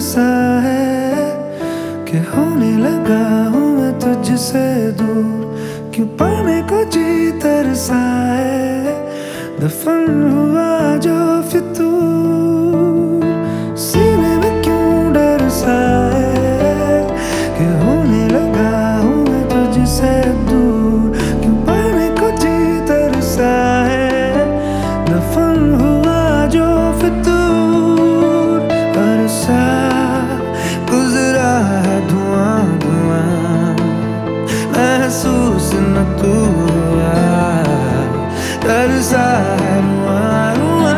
सा है कि होने लगा हूँ मैं तुझसे दूर। क्यों पाने को जी तरसा है, दफन हुआ जो फितूर। सीने में क्यों डर सा है कि होने लगा हूँ मैं तुझसे दूर। क्यों पाने को जी तरसा है, दफन हुआ जो फितूर। अरसा गुजरा है धुआं धुआं, महसूस न तू हुआ, तरसा है रुआं रुआं।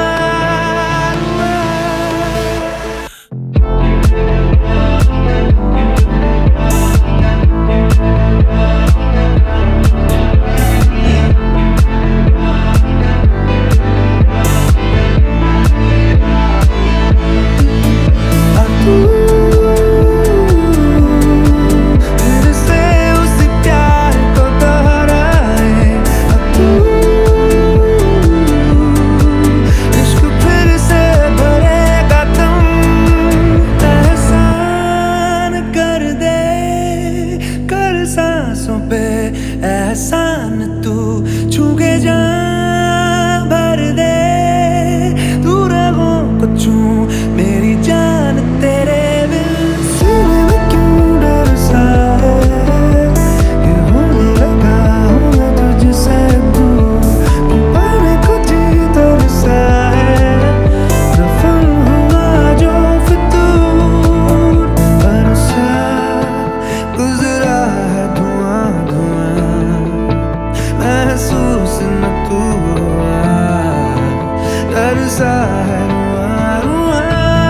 सांसों पे एहसान तू छू के जान भर दे, तू रगों को छू मेरी जान तेरे बिन। सीने में क्यों डर सा है कि होने लगा हूँ मैं तुझसे दूर। क्यों पाने को जी तरसा है, दफन हुआ जो फितूर। अरसा गुजरा महसूस न तू हुआ, तरसा है रुआं रुआं।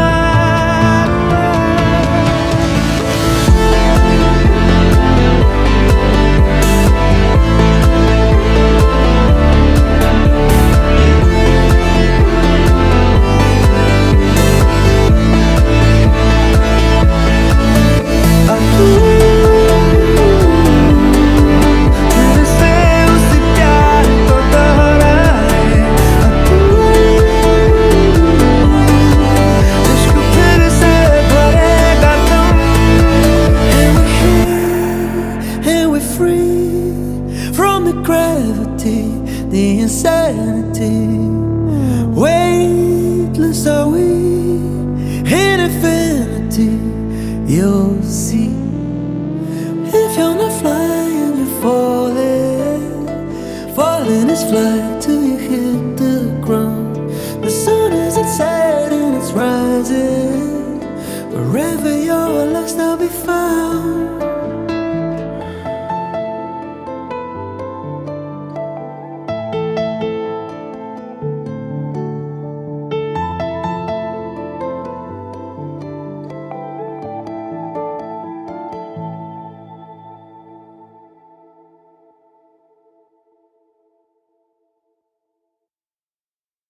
Gravity, the insanity, weightless are we in infinity. You'll see, if you're not flying, you're falling. Falling is flying till you hit the ground. The sun isn't setting, it's rising. Wherever you're lost, I'll be found.